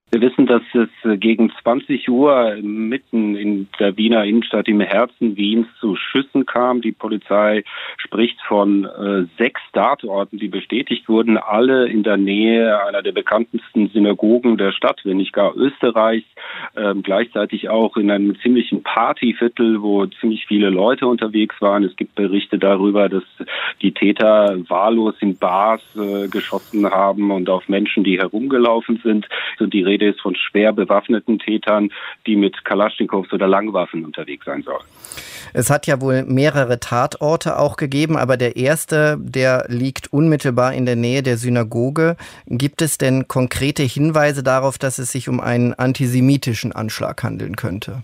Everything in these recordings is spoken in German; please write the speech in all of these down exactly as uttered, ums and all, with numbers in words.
Wir wissen, dass es gegen zwanzig Uhr mitten in der Wiener Innenstadt im Herzen Wiens zu Schüssen kam. Die Polizei spricht von äh, sechs Tatorten, die bestätigt wurden, alle in der Nähe einer der bekanntesten Synagogen der Stadt, wenn nicht gar Österreichs. Äh, gleichzeitig auch in einem ziemlichen Partyviertel, wo ziemlich viele Leute unterwegs waren. Es gibt Berichte darüber, dass die Täter wahllos in Bars äh, geschossen haben und auf Menschen, die herumgelaufen sind. So die Rede ist von schwer bewaffneten Tätern, die mit Kalaschnikows oder Langwaffen unterwegs sein sollen. Es hat ja wohl mehrere Tatorte auch gegeben, aber der erste, der liegt unmittelbar in der Nähe der Synagoge. Gibt es denn konkrete Hinweise darauf, dass es sich um einen antisemitischen Anschlag handeln könnte?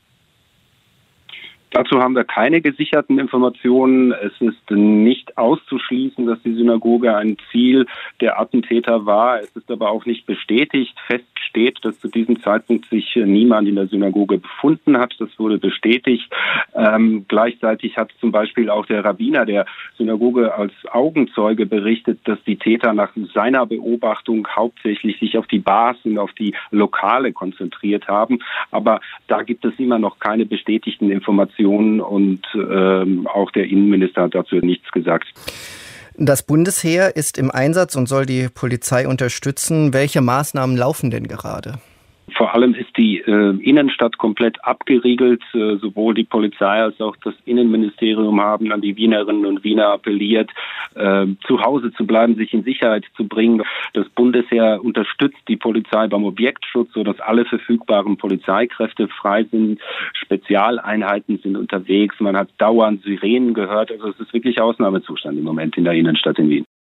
Dazu haben wir keine gesicherten Informationen. Es ist nicht auszuschließen, dass die Synagoge ein Ziel der Attentäter war. Es ist aber auch nicht bestätigt. Fest steht, dass zu diesem Zeitpunkt sich niemand in der Synagoge befunden hat. Das wurde bestätigt. Ähm, gleichzeitig hat zum Beispiel auch der Rabbiner der Synagoge als Augenzeuge berichtet, dass die Täter nach seiner Beobachtung hauptsächlich sich auf die Bars und auf die Lokale konzentriert haben. Aber da gibt es immer noch keine bestätigten Informationen. Und ähm, auch der Innenminister hat dazu nichts gesagt. Das Bundesheer ist im Einsatz und soll die Polizei unterstützen. Welche Maßnahmen laufen denn gerade? Vor allem ist die äh, Innenstadt komplett abgeriegelt. Äh, sowohl die Polizei als auch das Innenministerium haben an die Wienerinnen und Wiener appelliert, äh, zu Hause zu bleiben, sich in Sicherheit zu bringen. Das Bundesheer unterstützt die Polizei beim Objektschutz, sodass alle verfügbaren Polizeikräfte frei sind. Spezialeinheiten sind unterwegs. Man hat dauernd Sirenen gehört. Also es ist wirklich Ausnahmezustand im Moment in der Innenstadt in Wien.